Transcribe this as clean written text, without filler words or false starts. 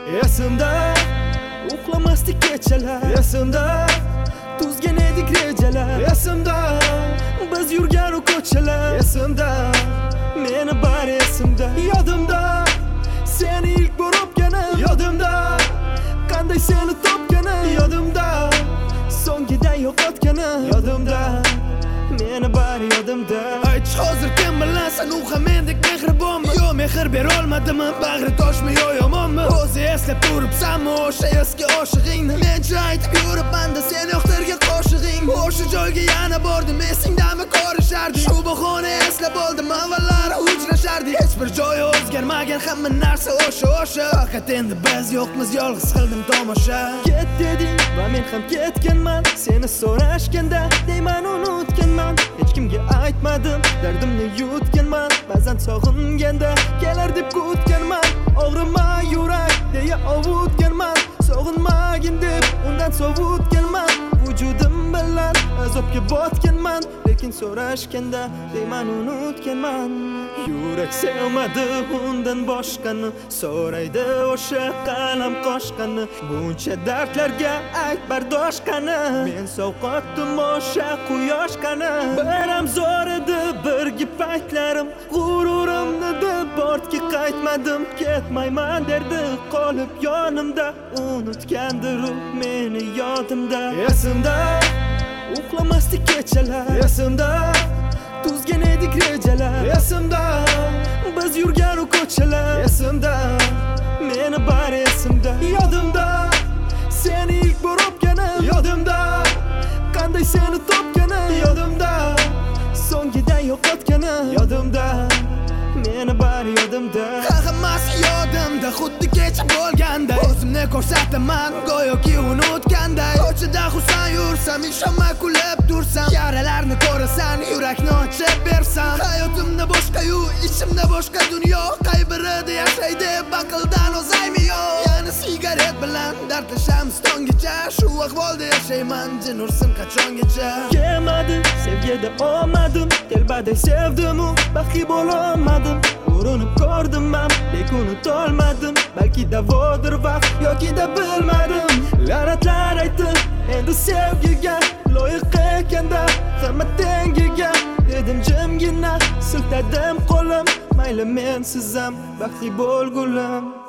Esimda uxlamasdik kechalar, esimda tuzgan edik rejalar, esimda biz yurgan u ko'chalar, esimda meni bari esimda. Yodimda seni ilk bor o'pganim, yodimda qanday seni topganim, yodimda so'ngidan yo'qotganim, yodimda meni bari yodimda. Ayt hozir kim bilan sen u ham mendek mehribonmi? Yo mehr berolmadimmi, bag'ri toshmi yo yomonmi? O'zi eslab turibsanmi o'sha eski oshig'ingni? Mencha aytib yuribman-da sen yo'qtirgan qo'shig'ing. O'sha joyga yana bordim, esingdami ko'rishardik? Shu bahona eslab oldim, avvallari uchrashardik. Hech bir joyi o'zgarmagan, hamma narsa o'sha. Faqat endi biz yo'qmiz, yolg'iz qildim tomosha. Ket deding va men ham ketganman, seni so'rashganda deyman unutganman. Hech kimga aytmadim, dardimni yutganman. Ba'zan sog'inganda kelar deb kutganman. Og'rima yurak deya ovutganman. Sog'inmagin deb undan sovutganman. Vujudim bilan azobga botganman, lekin so'rashganda deyman unutganman. Yurak sevmadi undan boshqani, so'raydi o'sha qalam qoshqani. Buncha dardlarga ayt bardosh qani, men sovqotdim o'sha quyosh qani. Biram zo'r edi birga paytlarim, g'ururimni deb ortga qaytmadim. Ketmayman derdi qolib yonimda, unutgandir u meni yodimda. Esimda uxlamasdik kechalar, esimda tuzgan edik rejalar, esimda biz yurgan u ko'chalar, esimda meni bari esimda. Yodimda seni ilk bor o'pganim, yodimda qanday seni topganim, yodimda so'ngidan yo'qotganim, yodimda meni bari yodimda. Hammasi yodimda, xuddi kecha bo'lganda. O'zimni ko'rsataman go'yoki unutganday. Ko'chada xursand yursam, ishonma kulib tursam, yaralarni ko'rasan, yurakni ochib bersam. Hayotimda boshqa-yu, ichimda boshqa dunyo. Qay birida yashaydi baqildan o'zaymi yo? Yana sigaret bilan dardlashamiz tongacha. Shu ahvolda yashayman, jin ursin qachongacha. Kelmadi sevgida olmadim, telbaday sevdim-u baxtli bo'lolmadim. Urinib ko'rdim ham, lekin unutolmadim. Balki davodir vaqt yoki-da bilmadim. La'natlar aytdim endi sevgiga, loyiq ekanda hamma tengiga. Dedim jimgina, siltadim qo'lim, mayli mensiz ham baxtli bo'lgulim.